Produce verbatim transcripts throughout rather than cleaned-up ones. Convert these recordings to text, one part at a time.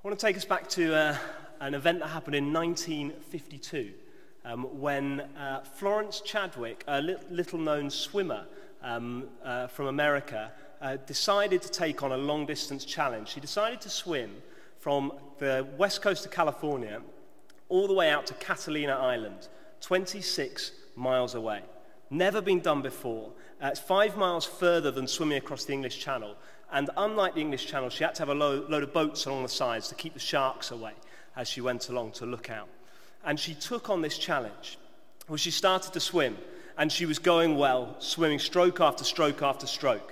I want to take us back to uh, an event that happened in nineteen fifty-two um, when uh, Florence Chadwick, a li- little-known swimmer um, uh, from America, uh, decided to take on a long-distance challenge. She decided to swim from the west coast of California all the way out to Catalina Island, twenty-six miles away. Never been done before. Uh, it's five miles further than swimming across the English Channel. And unlike the English Channel, she had to have a load, load of boats along the sides to keep the sharks away as she went along to look out. And she took on this challenge. Well, she started to swim, and she was going well, swimming stroke after stroke after stroke.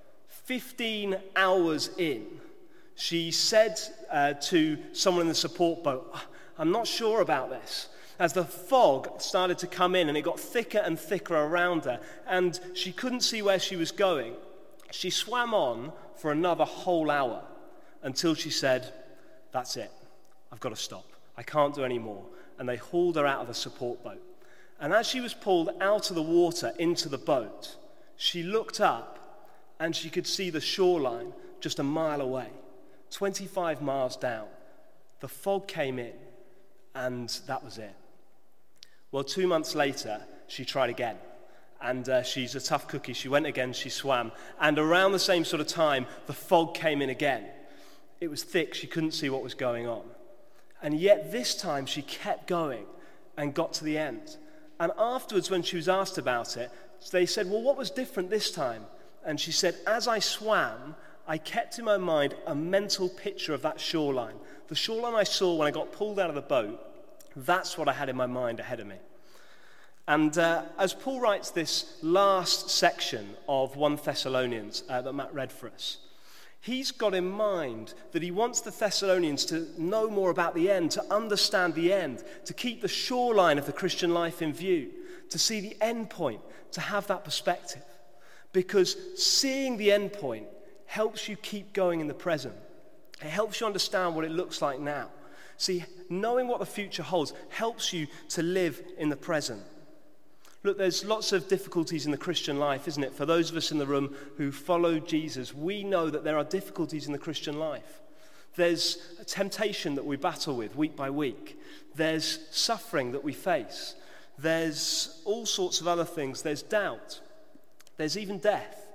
Fifteen hours in, she said uh, to someone in the support boat, "I'm not sure about this." As the fog started to come in and it got thicker and thicker around her, and she couldn't see where she was going, she swam on for another whole hour until she said, "That's it, I've got to stop. I can't do any more." And they hauled her out of the support boat. And as she was pulled out of the water into the boat, she looked up and she could see the shoreline just a mile away, twenty-five miles down. The fog came in, and that was it. Well, two months later, she tried again. And uh, she's a tough cookie. She went again, she swam. And around the same sort of time, the fog came in again. It was thick, she couldn't see what was going on. And yet this time, she kept going and got to the end. And afterwards, when she was asked about it, they said, "Well, what was different this time?" And she said, "As I swam, I kept in my mind a mental picture of that shoreline. The shoreline I saw when I got pulled out of the boat, that's what I had in my mind ahead of me." And uh, as Paul writes this last section of First Thessalonians uh, that Matt read for us, he's got in mind that he wants the Thessalonians to know more about the end, to understand the end, to keep the shoreline of the Christian life in view, to see the end point, to have that perspective. Because seeing the end point helps you keep going in the present. It helps you understand what it looks like now. See, knowing what the future holds helps you to live in the present. Look, there's lots of difficulties in the Christian life, isn't it? For those of us in the room who follow Jesus, we know that there are difficulties in the Christian life. There's a temptation that we battle with week by week. There's suffering that we face. There's all sorts of other things. There's doubt. There's even death.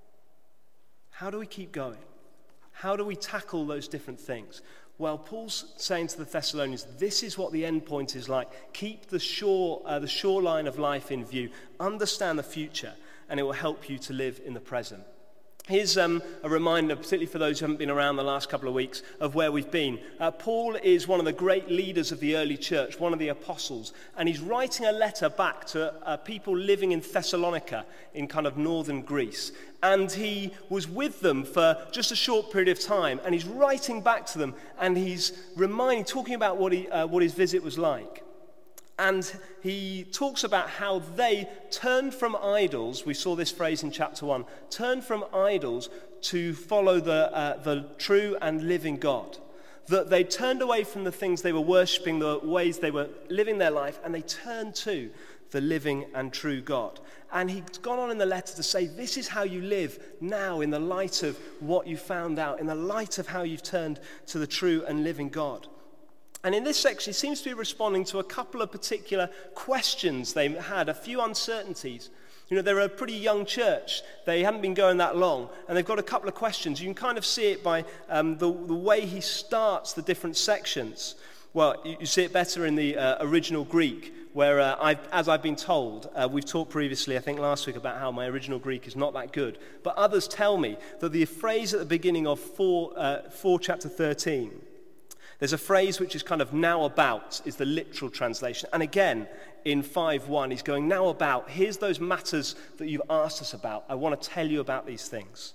How do we keep going? How do we tackle those different things? Well, Paul's saying to the Thessalonians, this is what the end point is like. Keep the shore, uh, the shoreline of life in view. Understand the future, and it will help you to live in the present. Here's um, a reminder, particularly for those who haven't been around the last couple of weeks, of where we've been. Uh, Paul is one of the great leaders of the early church, one of the apostles, and he's writing a letter back to uh, people living in Thessalonica in kind of northern Greece. And he was with them for just a short period of time, and he's writing back to them, and he's reminding, talking about what, he, uh, what his visit was like. And he talks about how they turned from idols, we saw this phrase in chapter one, turned from idols to follow the, uh, the true and living God. That they turned away from the things they were worshipping, the ways they were living their life, and they turned to the living and true God. And he's gone on in the letter to say, this is how you live now in the light of what you found out, in the light of how you've turned to the true and living God. And in this section, he seems to be responding to a couple of particular questions they had, a few uncertainties. You know, they're a pretty young church. They haven't been going that long, and they've got a couple of questions. You can kind of see it by um, the, the way he starts the different sections. Well, you, you see it better in the uh, original Greek, where, uh, I've, as I've been told, uh, we've talked previously, I think last week, about how my original Greek is not that good. But others tell me that the phrase at the beginning of four, uh, four chapter thirteen, there's a phrase which is kind of now about, is the literal translation. And again, in five one, he's going, now about, here's those matters that you've asked us about. I want to tell you about these things.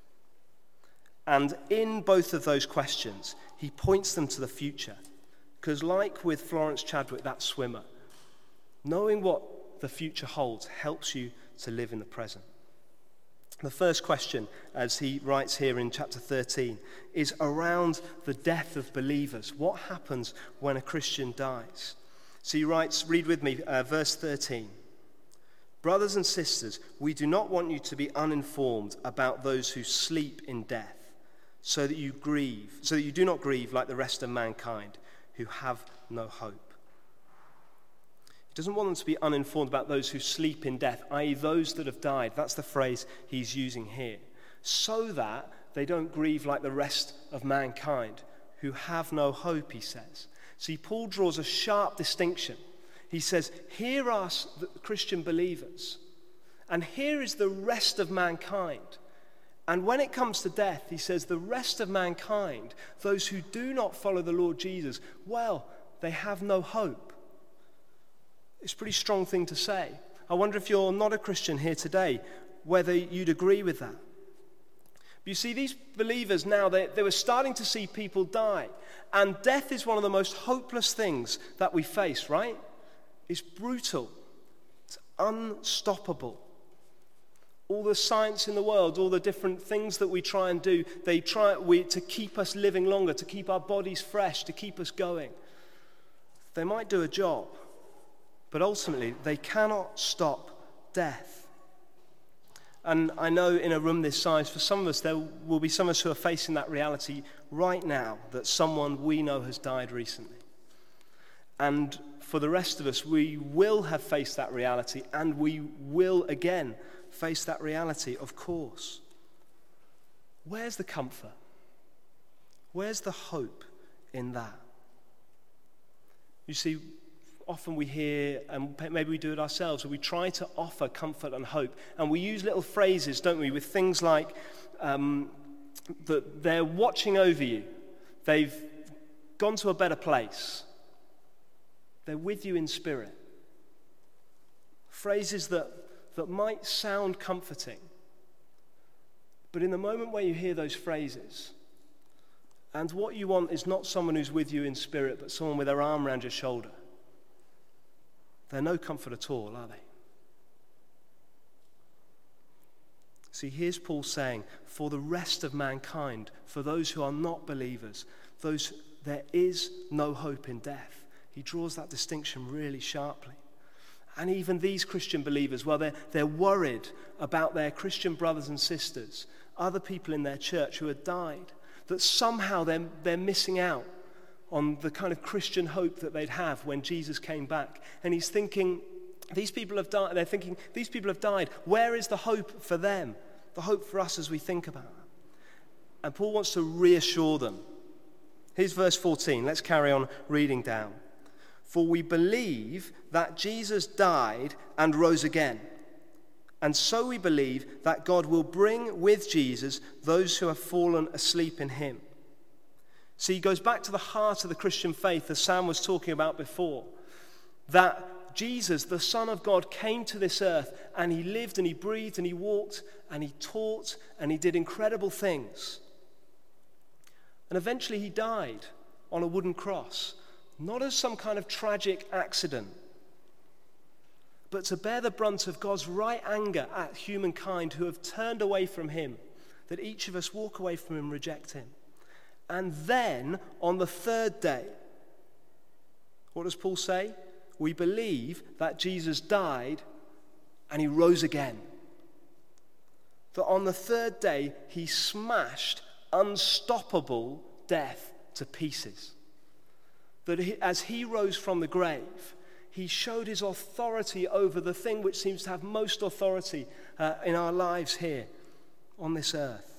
And in both of those questions, he points them to the future. Because like with Florence Chadwick, that swimmer, knowing what the future holds helps you to live in the present. The first question, as he writes here in chapter thirteen, is around the death of believers. What happens when a Christian dies? So he writes, read with me, uh, verse thirteen. Brothers and sisters, we do not want you to be uninformed about those who sleep in death, so that you grieve, so that you do not grieve like the rest of mankind who have no hope. He doesn't want them to be uninformed about those who sleep in death, that is those that have died. That's the phrase he's using here. So that they don't grieve like the rest of mankind who have no hope, he says. See, Paul draws a sharp distinction. He says, here are the Christian believers, and here is the rest of mankind. And when it comes to death, he says, the rest of mankind, those who do not follow the Lord Jesus, well, they have no hope. It's a pretty strong thing to say. I wonder if you're not a Christian here today, whether you'd agree with that. But you see, these believers now, they, they were starting to see people die. And death is one of the most hopeless things that we face, right? It's brutal. It's unstoppable. All the science in the world, all the different things that we try and do, they try we, to keep us living longer, to keep our bodies fresh, to keep us going. They might do a job, but ultimately they cannot stop death. And I know in a room this size, for some of us, there will be some of us who are facing that reality right now, that someone we know has died recently. And for the rest of us, we will have faced that reality, and we will again face that reality, of course. Where's the comfort? Where's the hope in that? You see, often we hear, and maybe we do it ourselves, we try to offer comfort and hope, and we use little phrases, don't we, with things like um, that they're watching over you, they've gone to a better place, they're with you in spirit. Phrases that that might sound comforting, but in the moment where you hear those phrases, and what you want is not someone who's with you in spirit, but someone with their arm around your shoulder, they're no comfort at all, are they? See, here's Paul saying, for the rest of mankind, for those who are not believers, those there is no hope in death. He draws that distinction really sharply. And even these Christian believers, well, they're, they're worried about their Christian brothers and sisters, other people in their church who had died, that somehow they're, they're missing out on the kind of Christian hope that they'd have when Jesus came back. And he's thinking, these people have died, they're thinking, these people have died. Where is the hope for them? The hope for us as we think about it. And Paul wants to reassure them. Here's verse fourteen. Let's carry on reading down. For we believe that Jesus died and rose again. And so we believe that God will bring with Jesus those who have fallen asleep in him. See, he goes back to the heart of the Christian faith, as Sam was talking about before. That Jesus, the Son of God, came to this earth and he lived and he breathed and he walked and he taught and he did incredible things. And eventually he died on a wooden cross. Not as some kind of tragic accident, but to bear the brunt of God's right anger at humankind who have turned away from him, that each of us walk away from him, reject him. And then, on the third day, what does Paul say? We believe that Jesus died and he rose again. That on the third day, he smashed unstoppable death to pieces. That he, as he rose from the grave, he showed his authority over the thing which seems to have most authority uh, in our lives here on this earth.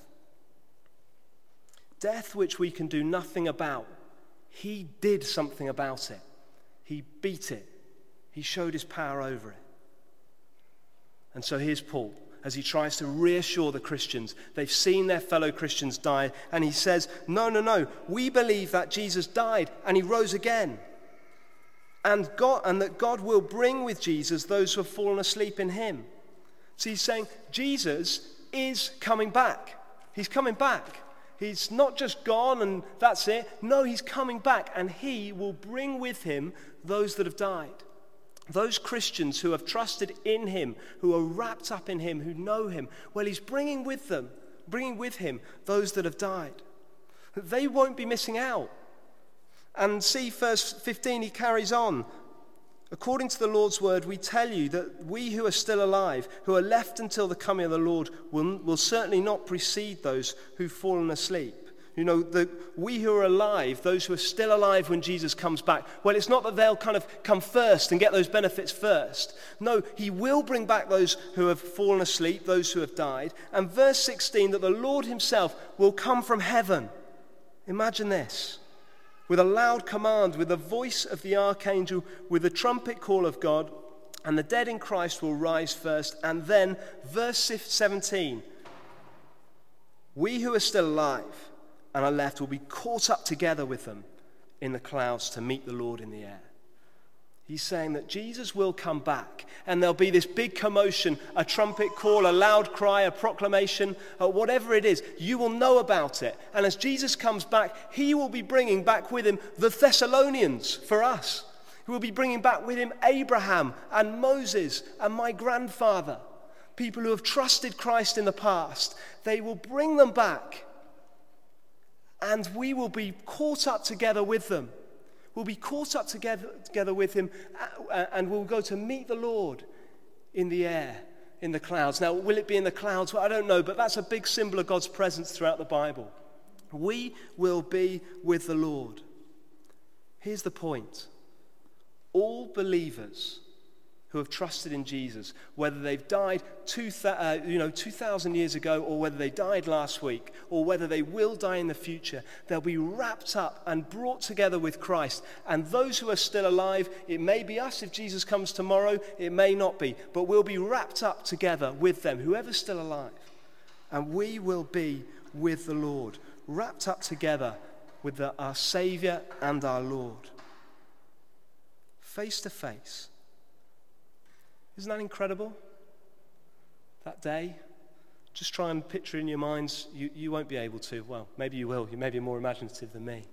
Death which we can do nothing about. He did something about it. He beat it. He showed his power over it. And so here's Paul, as he tries to reassure the Christians. They've seen their fellow Christians die, and he says, no, no, no, we believe that Jesus died and he rose again. And God, and that God will bring with Jesus those who have fallen asleep in him. So he's saying, Jesus is coming back. He's coming back. He's not just gone and that's it. No, he's coming back, and he will bring with him those that have died. Those Christians who have trusted in him, who are wrapped up in him, who know him, well, he's bringing with them, bringing with him those that have died. They won't be missing out. And see, verse fifteen, he carries on. According to the Lord's word, we tell you that we who are still alive, who are left until the coming of the Lord, will, will certainly not precede those who've fallen asleep. You know, the, we who are alive, those who are still alive when Jesus comes back, well, it's not that they'll kind of come first and get those benefits first. No, he will bring back those who have fallen asleep, those who have died. And verse sixteen, that the Lord himself will come from heaven. Imagine this. With a loud command, with the voice of the archangel, with the trumpet call of God, and the dead in Christ will rise first. And then, verse seventeen, we who are still alive and are left will be caught up together with them in the clouds to meet the Lord in the air. He's saying that Jesus will come back, and there'll be this big commotion, a trumpet call, a loud cry, a proclamation, uh, whatever it is. You will know about it. And as Jesus comes back, he will be bringing back with him the Thessalonians for us. He will be bringing back with him Abraham and Moses and my grandfather, people who have trusted Christ in the past. They will bring them back, and we will be caught up together with them. We'll be caught up together, together with him, and we'll go to meet the Lord in the air, in the clouds. Now, will it be in the clouds? Well, I don't know, but that's a big symbol of God's presence throughout the Bible. We will be with the Lord. Here's the point. All believers who have trusted in Jesus, whether they've died two, uh, you know, two thousand years ago, or whether they died last week, or whether they will die in the future, they'll be wrapped up and brought together with Christ. And those who are still alive, it may be us if Jesus comes tomorrow, it may not be, but we'll be wrapped up together with them, whoever's still alive. And we will be with the Lord, wrapped up together with the, our Savior and our Lord. Face to face. Isn't that incredible? That day? Just try and picture in your minds. You, you won't be able to. Well, maybe you will. You may be more imaginative than me.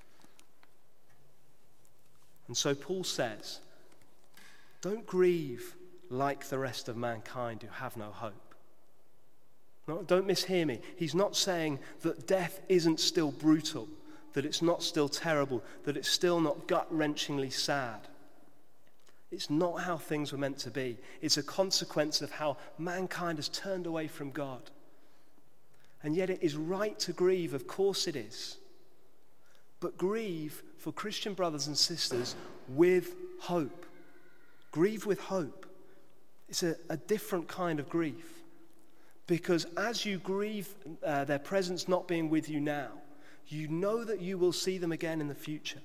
And so Paul says, don't grieve like the rest of mankind who have no hope. No, don't mishear me. He's not saying that death isn't still brutal, that it's not still terrible, that it's still not gut-wrenchingly sad. It's not how things were meant to be. It's a consequence of how mankind has turned away from God. And yet it is right to grieve, of course it is. But grieve for Christian brothers and sisters with hope. Grieve with hope. It's a, a different kind of grief. Because as you grieve uh, their presence not being with you now, you know that you will see them again in the future.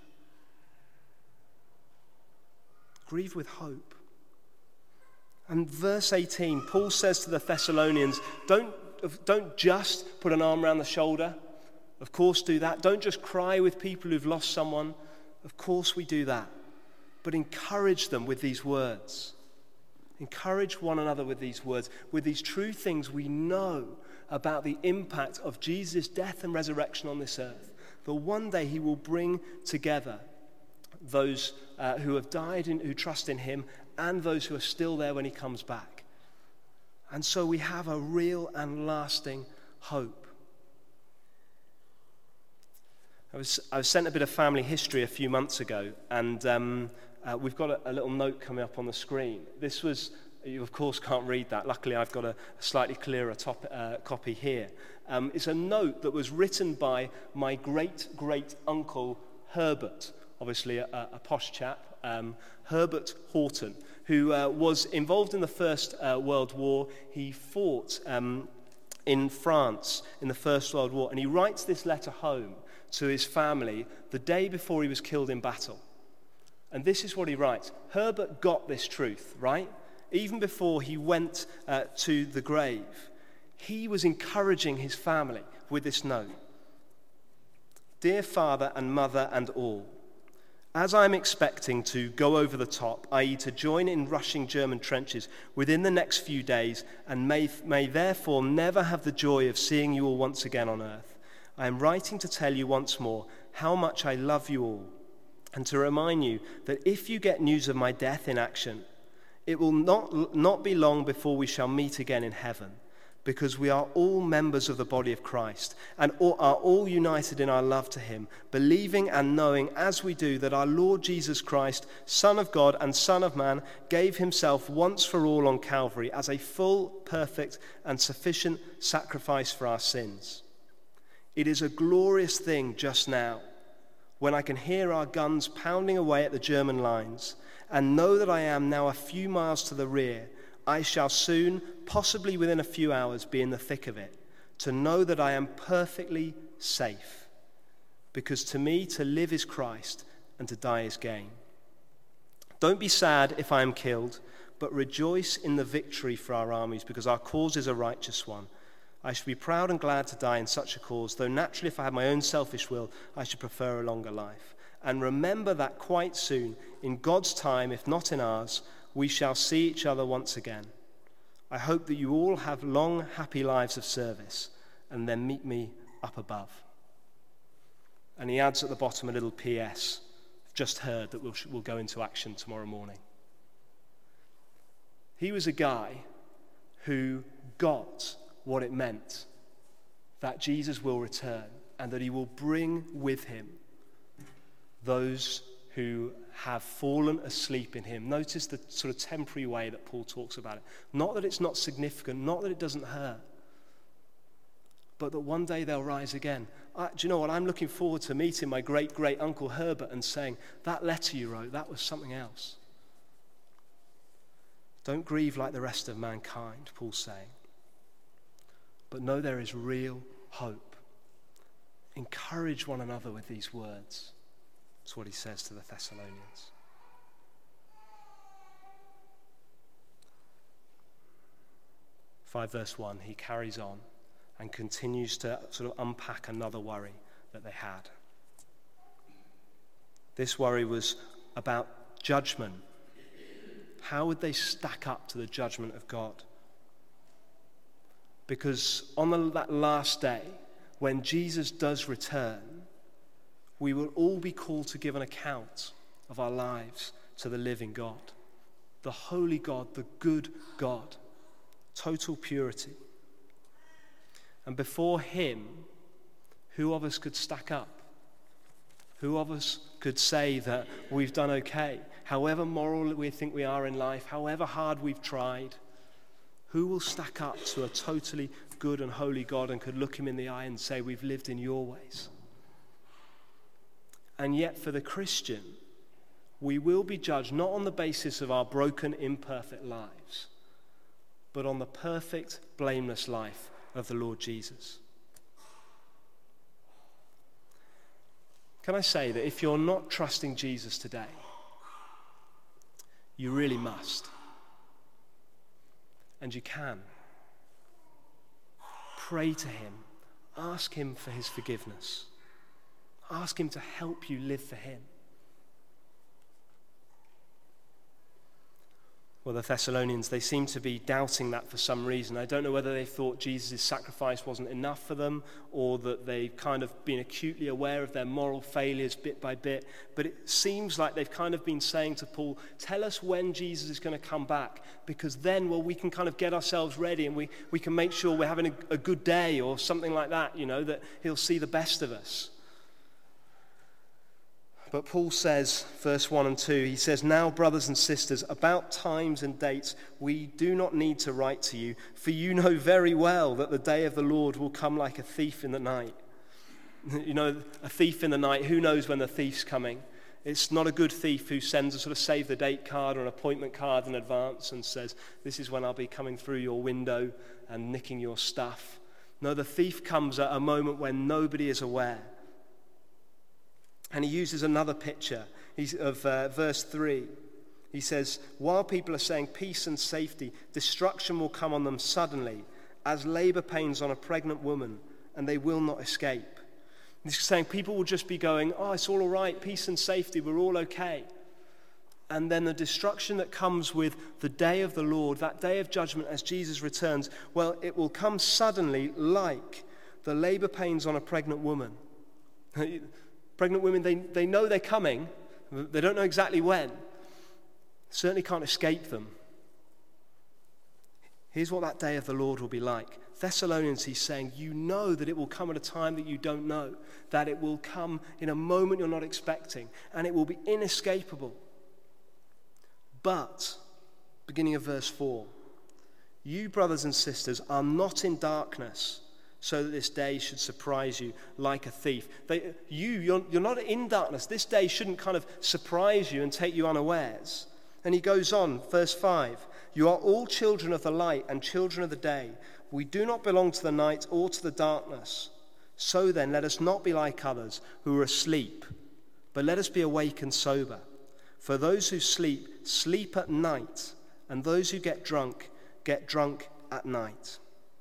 Grieve with hope. And verse eighteen, Paul says to the Thessalonians, don't, don't just put an arm around the shoulder. Of course do that. Don't just cry with people who've lost someone. Of course we do that. But encourage them with these words. Encourage one another with these words, with these true things we know about the impact of Jesus' death and resurrection on this earth. That one day he will bring together those uh, who have died and who trust in him, and those who are still there when he comes back. And so we have a real and lasting hope. I was, I was sent a bit of family history a few months ago, and um, uh, we've got a, a little note coming up on the screen. This was, you of course can't read that. Luckily I've got a, a slightly clearer top, uh, copy here. Um, it's a note that was written by my great-great-uncle Herbert, obviously a, a posh chap, um, Herbert Horton, who uh, was involved in the First uh, World War. He fought um, in France in the First World War, and he writes this letter home to his family the day before he was killed in battle. And this is what he writes. Herbert got this truth, right? Even before he went uh, to the grave, he was encouraging his family with this note. Dear father and mother and all, as I'm expecting to go over the top, that is to join in rushing German trenches within the next few days, and may, may therefore never have the joy of seeing you all once again on earth, I am writing to tell you once more how much I love you all, and to remind you that if you get news of my death in action, it will not, not be long before we shall meet again in heaven, because we are all members of the body of Christ and all, are all united in our love to him, believing and knowing as we do that our Lord Jesus Christ, Son of God and Son of Man, gave himself once for all on Calvary as a full, perfect and sufficient sacrifice for our sins. It is a glorious thing just now when I can hear our guns pounding away at the German lines and know that I am now a few miles to the rear. I shall soon, possibly within a few hours, be in the thick of it, to know that I am perfectly safe. Because to me, to live is Christ, and to die is gain. Don't be sad if I am killed, but rejoice in the victory for our armies, because our cause is a righteous one. I should be proud and glad to die in such a cause, though naturally if I had my own selfish will, I should prefer a longer life. And remember that quite soon, in God's time, if not in ours, we shall see each other once again. I hope that you all have long, happy lives of service, and then meet me up above. And he adds at the bottom a little P S. I've just heard that we'll, we'll go into action tomorrow morning. He was a guy who got what it meant that Jesus will return and that he will bring with him those who have fallen asleep in him. Notice the sort of temporary way that Paul talks about it. Not that it's not significant, not that it doesn't hurt, but that one day they'll rise again. I, do you know what? I'm looking forward to meeting my great-great-uncle Herbert and saying, that letter you wrote, that was something else. Don't grieve like the rest of mankind, Paul's saying. But know there is real hope. Encourage one another with these words. That's what he says to the Thessalonians. five verse one, he carries on and continues to sort of unpack another worry that they had. This worry was about judgment. How would they stack up to the judgment of God? Because on the, that last day, when Jesus does return, we will all be called to give an account of our lives to the living God, the holy God, the good God, total purity. And before him, who of us could stack up? Who of us could say that we've done okay? However moral we think we are in life, however hard we've tried, who will stack up to a totally good and holy God and could look him in the eye and say, we've lived in your ways? And yet for the Christian, we will be judged not on the basis of our broken, imperfect lives, but on the perfect, blameless life of the Lord Jesus. Can I say that if you're not trusting Jesus today, you really must. And you can. Pray to him. Ask him for his forgiveness. Ask him to help you live for him. Well, the Thessalonians, they seem to be doubting that for some reason. I don't know whether they thought Jesus' sacrifice wasn't enough for them or that they've kind of been acutely aware of their moral failures bit by bit. But it seems like they've kind of been saying to Paul, tell us when Jesus is going to come back, because then, well, we can kind of get ourselves ready and we, we can make sure we're having a, a good day or something like that, you know, that he'll see the best of us. But Paul says, verse one and two, he says, now, brothers and sisters, about times and dates, we do not need to write to you, for you know very well that the day of the Lord will come like a thief in the night. You know, a thief in the night, who knows when the thief's coming? It's not a good thief who sends a sort of save the date card or an appointment card in advance and says, this is when I'll be coming through your window and nicking your stuff. No, the thief comes at a moment when nobody is aware. And he uses another picture He's, of uh, verse three. He says, while people are saying peace and safety, destruction will come on them suddenly, as labor pains on a pregnant woman, and they will not escape. He's saying people will just be going, oh, it's all all right, peace and safety, we're all okay. And then the destruction that comes with the day of the Lord, that day of judgment as Jesus returns, well, it will come suddenly like the labor pains on a pregnant woman. Pregnant women, they, they know they're coming. They don't know exactly when. Certainly can't escape them. Here's what that day of the Lord will be like. Thessalonians, he's saying, you know that it will come at a time that you don't know, that it will come in a moment you're not expecting, and it will be inescapable. But, beginning of verse four, you, brothers and sisters, are not in darkness so that this day should surprise you like a thief. They, you, you're, you're not in darkness. This day shouldn't kind of surprise you and take you unawares. And he goes on, verse five, you are all children of the light and children of the day. We do not belong to the night or to the darkness. So then, let us not be like others who are asleep, but let us be awake and sober. For those who sleep, sleep at night, and those who get drunk, get drunk at night.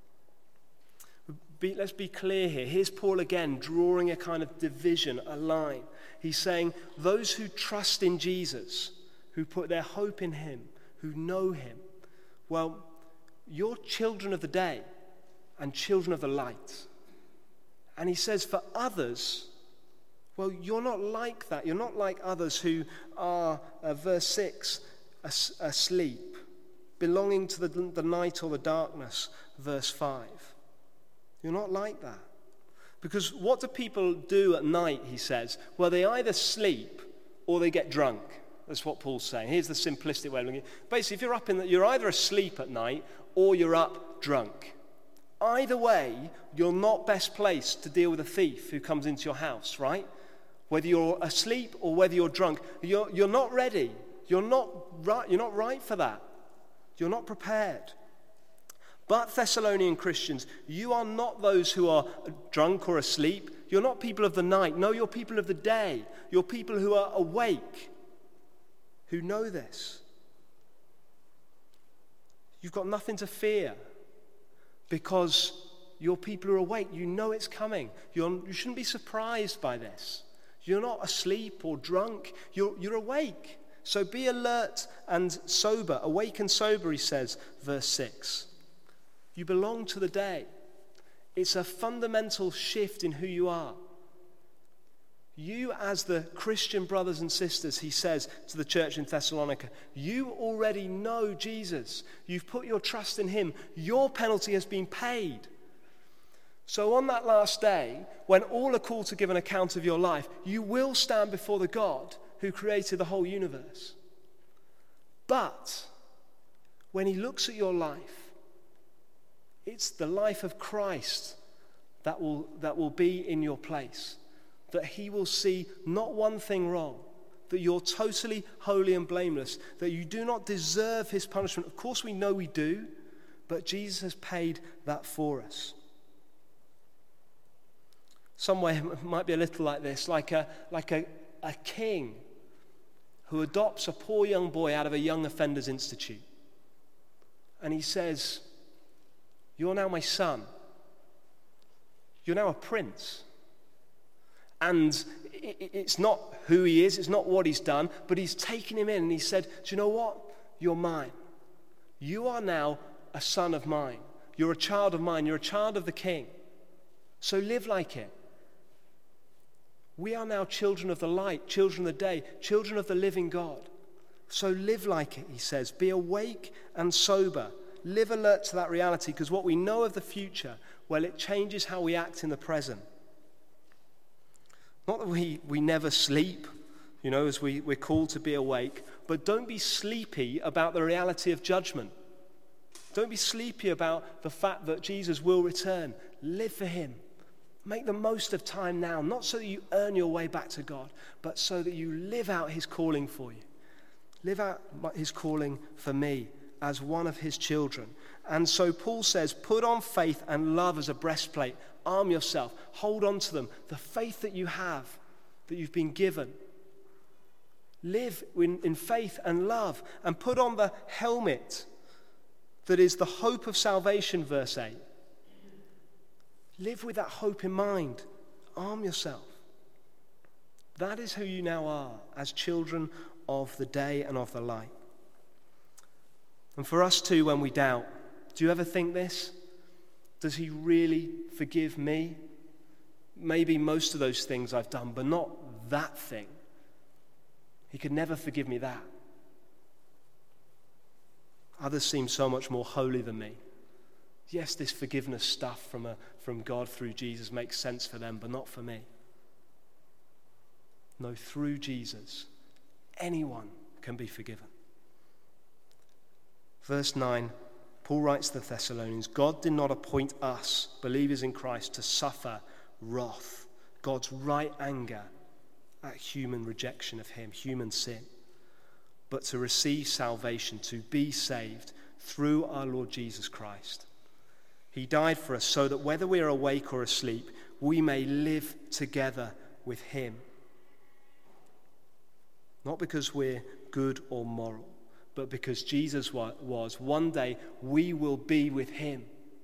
Be, let's be clear here. Here's Paul again drawing a kind of division, a line. He's saying those who trust in Jesus, who put their hope in him, who know him, well, you're children of the day and children of the light. And he says for others, well, you're not like that. You're not like others who are, uh, verse six, as- asleep, belonging to the, the night or the darkness, verse five. You're not like that. Because what do people do at night, he says? Well, they either sleep or they get drunk. That's what Paul's saying. Here's the simplistic way of looking at it. Basically, if you're up in the, you're either asleep at night or you're up drunk. Either way, you're not best placed to deal with a thief who comes into your house, right? Whether you're asleep or whether you're drunk, you're, you're not ready. You're not right, you're not right for that. You're not prepared. But Thessalonian Christians, you are not those who are drunk or asleep. You're not people of the night. No, you're people of the day. You're people who are awake, who know this. You've got nothing to fear because you're people who are awake. You know it's coming. You're, you shouldn't be surprised by this. You're not asleep or drunk. You're, you're awake. So be alert and sober. Awake and sober, he says, verse six. You belong to the day. It's a fundamental shift in who you are. You as the Christian brothers and sisters, he says to the church in Thessalonica, you already know Jesus. You've put your trust in him. Your penalty has been paid. So on that last day, when all are called to give an account of your life, you will stand before the God who created the whole universe. But when he looks at your life, it's the life of Christ that will, that will be in your place. That he will see not one thing wrong, that you're totally holy and blameless, that you do not deserve his punishment. Of course we know we do, but Jesus has paid that for us. Some way it might be a little like this, like a, like a, a king who adopts a poor young boy out of a young offenders institute. And he says, you're now my son. You're now a prince. And it's not who he is, it's not what he's done, but he's taken him in and he said, do you know what? You're mine. You are now a son of mine. You're a child of mine. You're a child of the king. So live like it. We are now children of the light, children of the day, children of the living God. So live like it, he says. Be awake and sober. Live alert to that reality, because what we know of the future, well, it changes how we act in the present. Not that we, we never sleep, you know, as we, we're called to be awake, but don't be sleepy about the reality of judgment. Don't be sleepy about the fact that Jesus will return. Live for him. Make the most of time now, not so that you earn your way back to God, but so that you live out his calling for you. Live out his calling for me as one of his children. And so Paul says, put on faith and love as a breastplate. Arm yourself. Hold on to them. The faith that you have, that you've been given. Live in, in faith and love. And put on the helmet that is the hope of salvation, verse eight. Live with that hope in mind. Arm yourself. That is who you now are as children of the day and of the light. And for us too, when we doubt, do you ever think this? Does he really forgive me? Maybe most of those things I've done, but not that thing. He could never forgive me that. Others seem so much more holy than me. Yes, this forgiveness stuff from, a, from God through Jesus makes sense for them, but not for me. No, through Jesus, anyone can be forgiven. Verse nine, Paul writes to the Thessalonians, God did not appoint us, believers in Christ, to suffer wrath, God's right anger at human rejection of him, human sin, but to receive salvation, to be saved through our Lord Jesus Christ. He died for us so that whether we are awake or asleep, we may live together with him. Not because we're good or moral, but because Jesus was. One day we will be with him.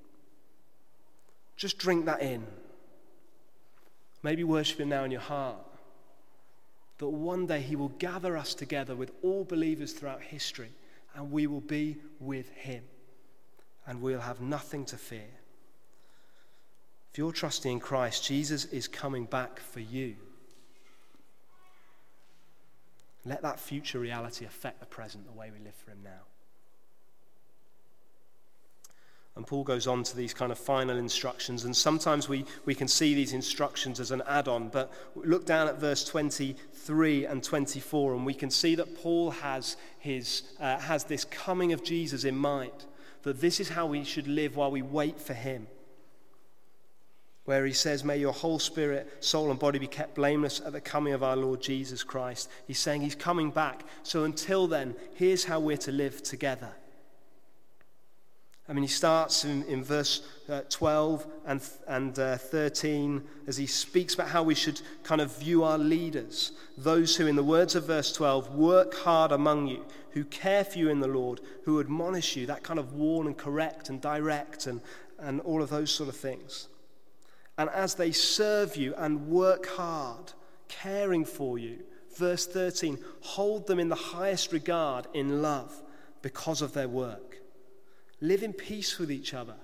Just drink that in. Maybe worship him now in your heart. That one day he will gather us together with all believers throughout history, and we will be with him. And we'll have nothing to fear. If you're trusting in Christ, Jesus is coming back for you. Let that future reality affect the present, the way we live for him now. And Paul goes on to these kind of final instructions, and sometimes we, we can see these instructions as an add-on, but look down at verse twenty-three and twenty-four, and we can see that Paul has, his, uh, has this coming of Jesus in mind, that this is how we should live while we wait for him. Where he says, may your whole spirit, soul and body be kept blameless at the coming of our Lord Jesus Christ. He's saying he's coming back. So until then, here's how we're to live together. I mean, he starts in, in verse uh, twelve and, and uh, thirteen as he speaks about how we should kind of view our leaders. Those who, in the words of verse twelve, work hard among you, who care for you in the Lord, who admonish you, that kind of warn and correct and direct and, and all of those sort of things. And as they serve you and work hard, caring for you, verse thirteen, hold them in the highest regard in love because of their work. Live in peace with each other.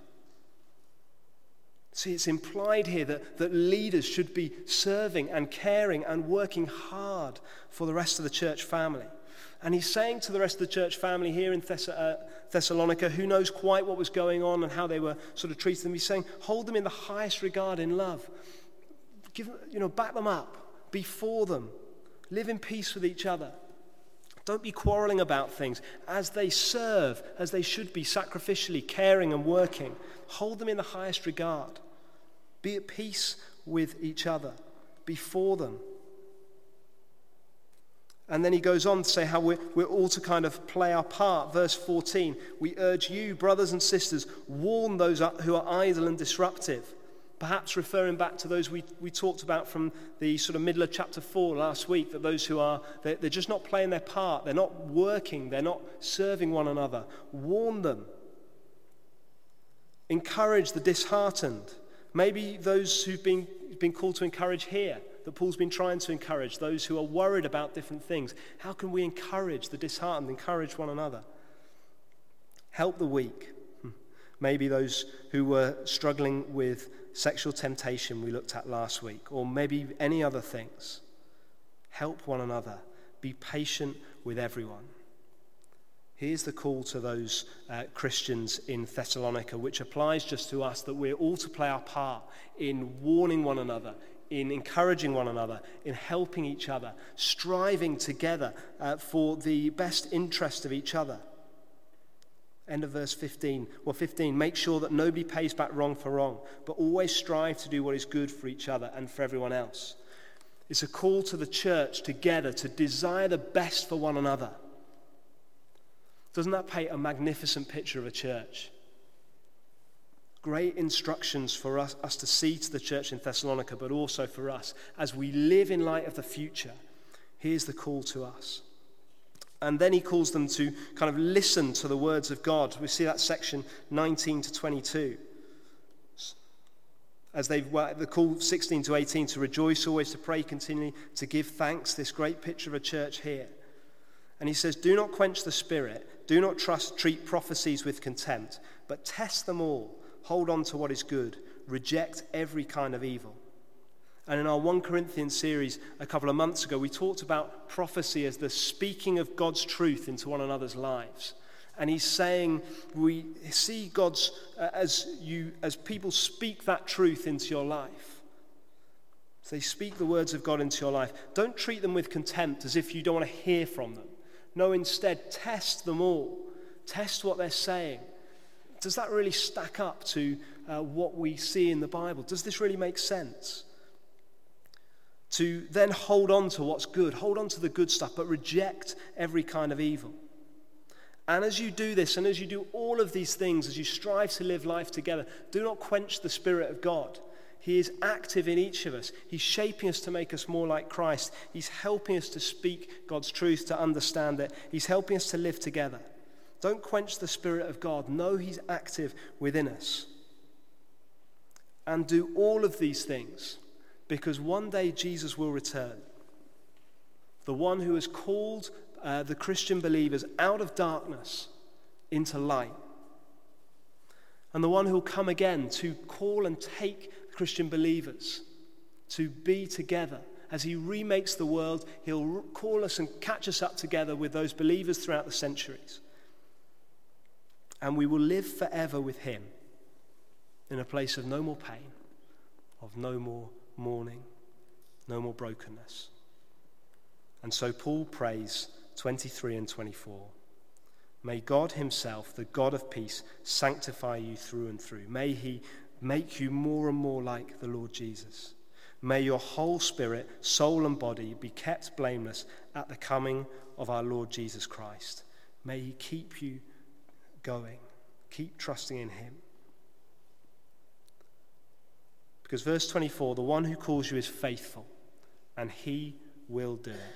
See, it's implied here that, that leaders should be serving and caring and working hard for the rest of the church family. And he's saying to the rest of the church family here in Thess- uh, Thessalonica, who knows quite what was going on and how they were sort of treating them, he's saying, hold them in the highest regard in love. Give, you know, back them up. Be for them. Live in peace with each other. Don't be quarreling about things. As they serve, as they should be, sacrificially caring and working, hold them in the highest regard. Be at peace with each other. Be for them. And then he goes on to say how we're, we're all to kind of play our part. Verse fourteen, we urge you, brothers and sisters, warn those who are idle and disruptive. Perhaps referring back to those we, we talked about from the sort of middle of chapter four last week, that those who are, they're, they're just not playing their part. They're not working. They're not serving one another. Warn them. Encourage the disheartened. Maybe those who've been, been called to encourage here, that Paul's been trying to encourage, those who are worried about different things. How can we encourage the disheartened, encourage one another? Help the weak. Maybe those who were struggling with sexual temptation we looked at last week, or maybe any other things. Help one another. Be patient with everyone. Here's the call to those uh, Christians in Thessalonica, which applies just to us, that we're all to play our part in warning one another, in encouraging one another, in helping each other, striving together uh, for the best interest of each other. End of verse fifteen. Well, fifteen, make sure that nobody pays back wrong for wrong, but always strive to do what is good for each other and for everyone else. It's a call to the church together to desire the best for one another. Doesn't that paint a magnificent picture of a church? Great instructions for us, us to see to the church in Thessalonica, but also for us as we live in light of the future. Here's the call to us. And then he calls them to kind of listen to the words of God. We see that section nineteen to twenty-two. As they've the call sixteen to eighteen to rejoice always, to pray continually, to give thanks. This great picture of a church here. And he says, do not quench the spirit. Do not trust, treat prophecies with contempt, but test them all. Hold on to what is good. Reject every kind of evil. And in our First Corinthians series a couple of months ago, we talked about prophecy as the speaking of God's truth into one another's lives. And he's saying, we see God's, uh, as you, as people speak that truth into your life. So they speak the words of God into your life. Don't treat them with contempt as if you don't want to hear from them. No, instead, test them all. Test what they're saying. Does that really stack up to uh, what we see in the Bible? Does this really make sense? To then hold on to what's good, hold on to the good stuff, but reject every kind of evil. And as you do this, and as you do all of these things, as you strive to live life together, do not quench the Spirit of God. He is active in each of us. He's shaping us to make us more like Christ. He's helping us to speak God's truth, to understand it. He's helping us to live together. Don't quench the Spirit of God. Know he's active within us. And do all of these things because one day Jesus will return. The one who has called uh, the Christian believers out of darkness into light. And the one who will come again to call and take Christian believers to be together. As he remakes the world, he'll call us and catch us up together with those believers throughout the centuries. And we will live forever with him in a place of no more pain, of no more mourning, no more brokenness. And so Paul prays twenty-three and twenty-four. May God himself, the God of peace, sanctify you through and through. May he make you more and more like the Lord Jesus. May your whole spirit, soul and body be kept blameless at the coming of our Lord Jesus Christ. May he keep you going. Keep trusting in him. Because verse twenty-four, the one who calls you is faithful, and he will do it.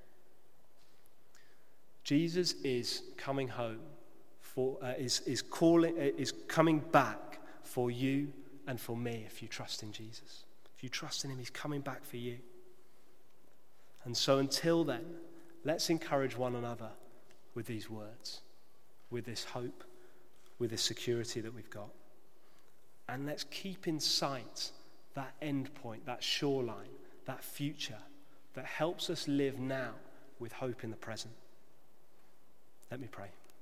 Jesus is coming home, for uh, is is calling uh, is coming back for you and for me if you trust in Jesus. If you trust in him, he's coming back for you. And so until then, let's encourage one another with these words, with this hope, with this security that we've got. And let's keep in sight that end point, that shoreline, that future that helps us live now with hope in the present. Let me pray.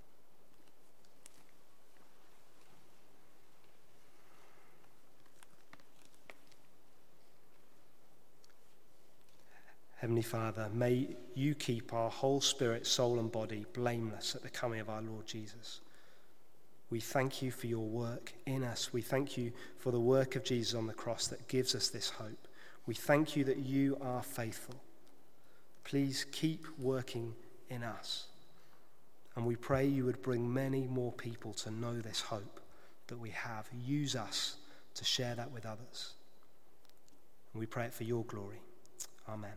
Heavenly Father, may you keep our whole spirit, soul and body blameless at the coming of our Lord Jesus. We thank you for your work in us. We thank you for the work of Jesus on the cross that gives us this hope. We thank you that you are faithful. Please keep working in us. And we pray you would bring many more people to know this hope that we have. Use us to share that with others. And we pray it for your glory. Amen.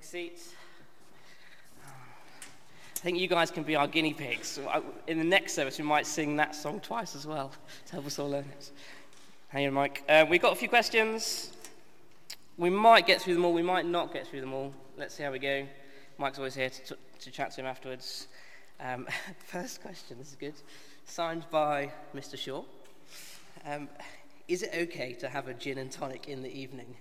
Take seats. I think you guys can be our guinea pigs. In the next service, we might sing that song twice as well to help us all learn it. Hang on, Mike. Uh, we've got a few questions. We might get through them all. We might not get through them all. Let's see how we go. Mike's always here to, t- to chat to him afterwards. Um, first question, this is good. Signed by Mister Shaw. Um, is it okay to have a gin and tonic in the evening?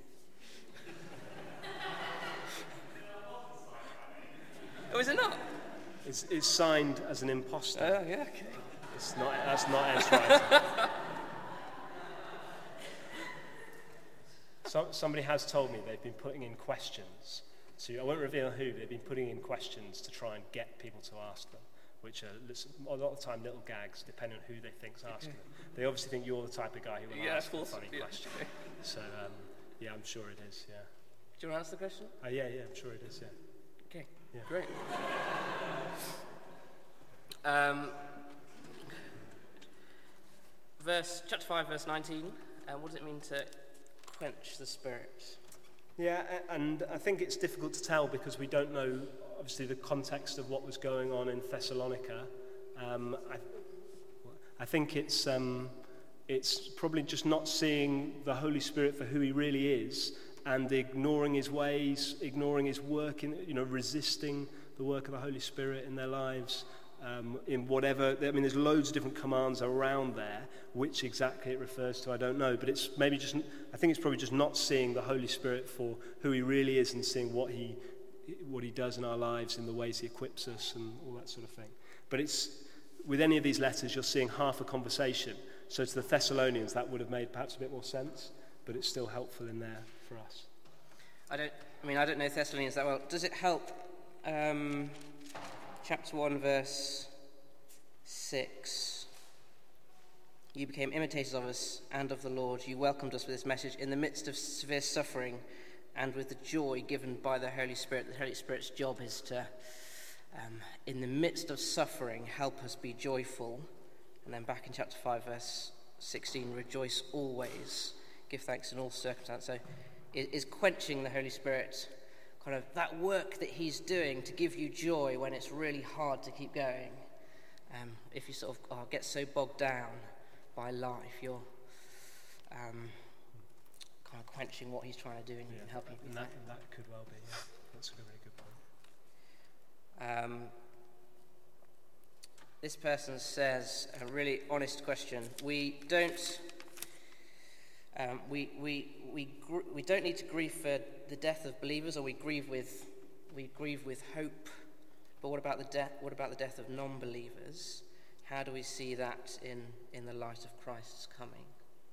Oh, is it not? It's, it's signed as an imposter. Oh, yeah, okay. It's not, that's not Ed's writing. So, somebody has told me they've been putting in questions. So I won't reveal who, they've been putting in questions to try and get people to ask them, which are a lot of the time little gags, depending on who they think's asking them. They obviously think you're the type of guy who will yeah, ask a course. funny yeah. question. So, um, yeah, I'm sure it is, yeah. Do you want to answer the question? Uh, yeah, yeah, I'm sure it is, yeah. Okay, yeah. Great. Um, verse chapter five, verse nineteen. Uh, what does it mean to quench the spirit? Yeah, and I think it's difficult to tell because we don't know, obviously, the context of what was going on in Thessalonica. Um, I, I think it's um, it's probably just not seeing the Holy Spirit for who He really is, and ignoring His ways, ignoring His work, in, you know, resisting the work of the Holy Spirit in their lives. Um, in whatever, I mean, there's loads of different commands around there. Which exactly it refers to, I don't know. But it's maybe just, I think it's probably just not seeing the Holy Spirit for who He really is and seeing what He, what He does in our lives in the ways He equips us and all that sort of thing. But it's, with any of these letters, you're seeing half a conversation. So to the Thessalonians, that would have made perhaps a bit more sense, but it's still helpful in there for us. I don't, I mean, I don't know Thessalonians that well. Does it help? Um, chapter one, verse six. You became imitators of us and of the Lord. You welcomed us with this message in the midst of severe suffering and with the joy given by the Holy Spirit. The Holy Spirit's job is to, um, in the midst of suffering, help us be joyful. And then back in chapter five, verse sixteen, rejoice always, give thanks in all circumstances. So is quenching the Holy Spirit kind of that work that He's doing to give you joy when it's really hard to keep going? Um, if you sort of oh, get so bogged down by life, you're um, kind of quenching what He's trying to do in you yeah, and helping you. That, that could well be, yeah. That's a really good point. Um, this person says a really honest question. We don't, um, we we we gr- we don't need to grieve for the death of believers, or we grieve with we grieve with hope. But what about the death? What about the death of non-believers? How do we see that in, in the light of Christ's coming?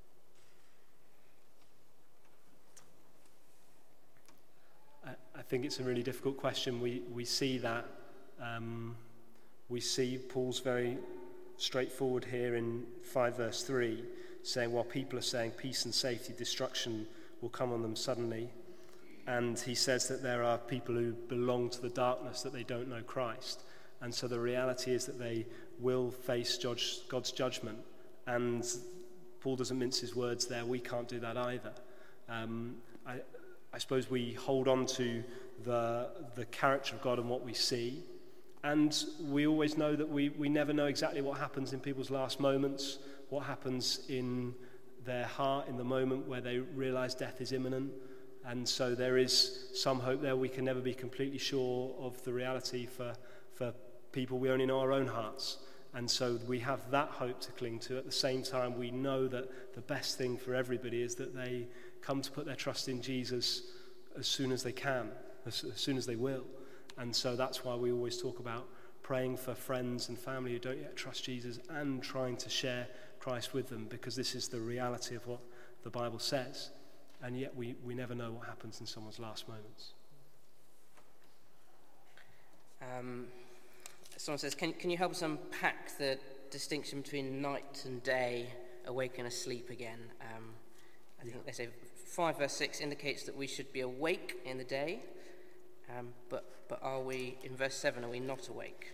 I, I think it's a really difficult question. We we see that um, we see Paul's very straightforward here in five verse three, saying while people are saying peace and safety, destruction will come on them suddenly. And he says that there are people who belong to the darkness, that they don't know Christ. And so the reality is that they will face judge, God's judgment. And Paul doesn't mince his words there. We can't do that either. Um, I, I suppose we hold on to the, the character of God and what we see. And we always know that we, we never know exactly what happens in people's last moments, what happens in their heart in the moment where they realize death is imminent. And so there is some hope there. We can never be completely sure of the reality for, for people. We only know our own hearts. And so we have that hope to cling to. At the same time, we know that the best thing for everybody is that they come to put their trust in Jesus as soon as they can, as, as soon as they will. And so that's why we always talk about praying for friends and family who don't yet trust Jesus and trying to share Christ with them, because this is the reality of what the Bible says. And yet we, we never know what happens in someone's last moments. Um, someone says, can, can you help us unpack the distinction between night and day, awake and asleep again? Um, I think they say five verse six indicates that we should be awake in the day, um, but, but are we, in verse seven, are we not awake?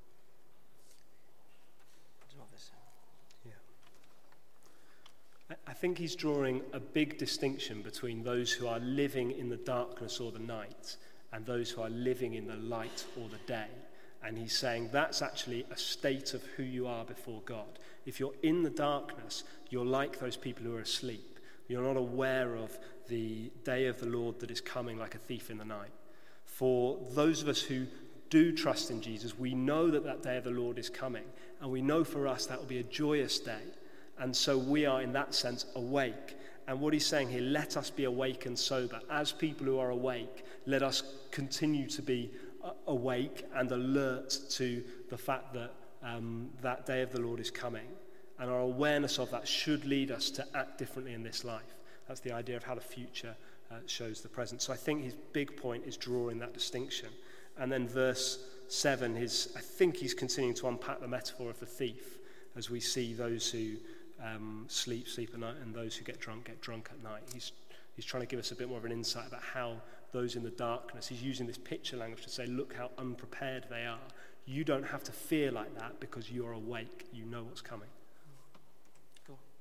I think he's drawing a big distinction between those who are living in the darkness or the night and those who are living in the light or the day. And he's saying that's actually a state of who you are before God. If you're in the darkness, you're like those people who are asleep. You're not aware of the day of the Lord that is coming like a thief in the night. For those of us who do trust in Jesus, we know that that day of the Lord is coming. And we know for us that will be a joyous day. And so we are, in that sense, awake. And what he's saying here, let us be awake and sober. As people who are awake, let us continue to be uh, awake and alert to the fact that um, that day of the Lord is coming. And our awareness of that should lead us to act differently in this life. That's the idea of how the future uh, shows the present. So I think his big point is drawing that distinction. And then verse seven, his, I think he's continuing to unpack the metaphor of the thief as we see those who um, sleep, sleep at night, and those who get drunk, get drunk at night. He's, he's trying to give us a bit more of an insight about how those in the darkness, he's using this picture language to say, look how unprepared they are. You don't have to fear like that because you're awake. You know what's coming.